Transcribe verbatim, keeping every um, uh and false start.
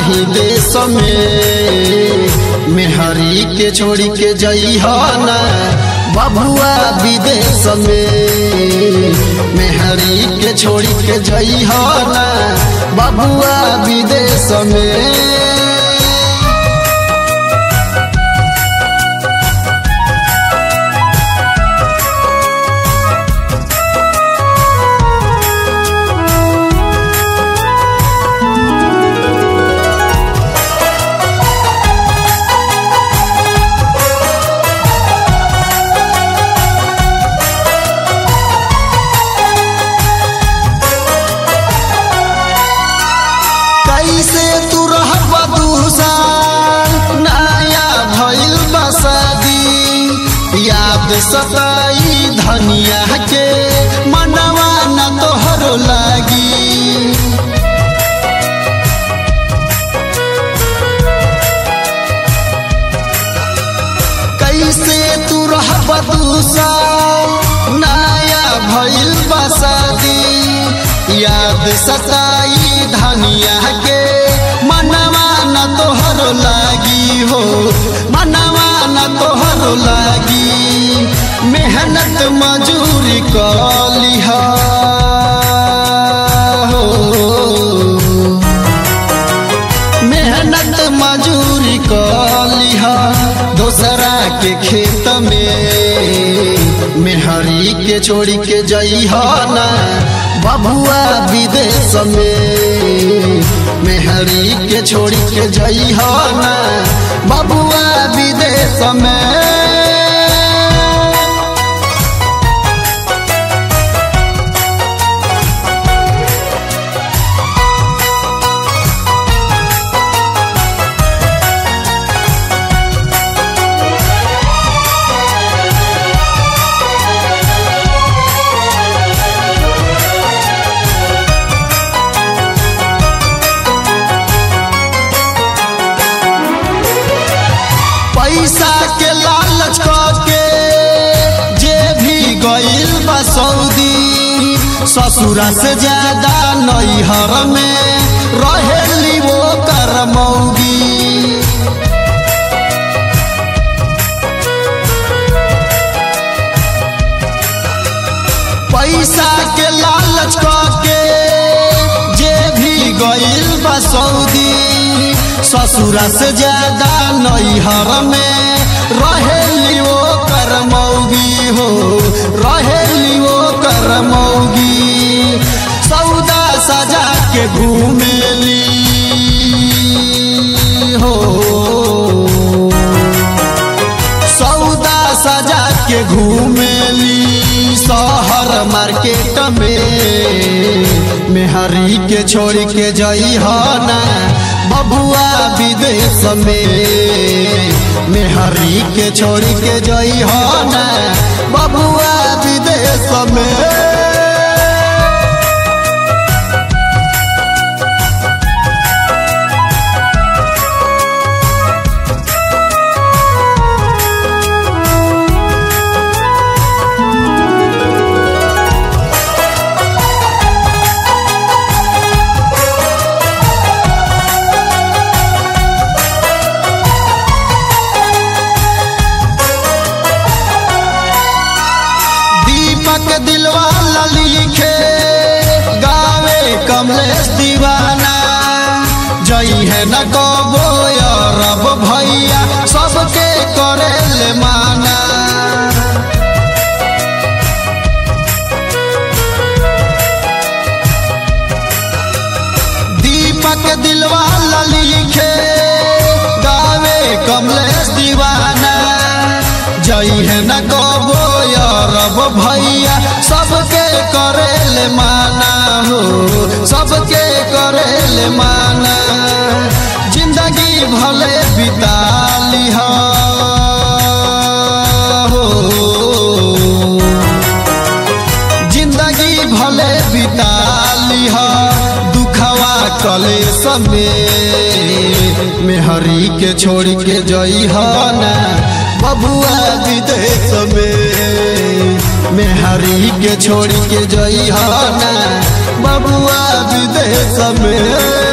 नहीं देश में मेहरी के छोड़ी के जइहा ना बबुआ विदेश में। मेहरी के छोड़ी के जइहा ना बबुआ विदेश में। कैसे तू रहबा दू साल नया भइल बा शादी, याद सताई धनिया के मनवा न तोहरो लागी। कैसे तू रहबा दू साल नया भइल बा शादी, याद सताई धनिया के मनवा न तोहरो लागी हो, मनवा न तोहरो लागी। मेहनत मजूरी कलिहा हो, मेहनत मजूरी कलिहा दोसरा के खेत में। मेहरी के छोड़ी के जइहा ना बबुआ विदेश में। मेहरी के छोड़ी के जइहा ना बबुआ विदेश में। पैसा के लालच के जे भी गइल बा सऊदी, ससुरा से ज्यादा नैहर में रहेली वो करमौगी। पैसा के लालच के जे भी गइल बा सऊदी, ससुरा से ज्यादा नैहर में रहेली वो करमौगी हो, रहेली वो करमौगी। सौदा सजा के घूमेली हो, सौदा सजा के घूमेली शहर मार्केट में। मेहरी के छोड़ के जइहा ना बबुआ विदेश में। मेहरी के छोड़ के जइहा ना बबुआ विदेश में। दिलवाला लिखे गावे कमलेश दीवाना, जई है न कबो रब भैया सबके करेले माना। दीपक दिलवाला लिखे गावे कमलेश दीवाना, जई है न कबो रब भैया सबके करेले माना हो, सबके करेले माना। जिंदगी भले बिता लिहा हो, जिंदगी भले बिता लिहा दुखवा कलेश में। मेहरी के छोड़ के जइहा ना बबुआ विदेश में। मेहरी के छोड़ के जइहा ना बबुआ विदेश में।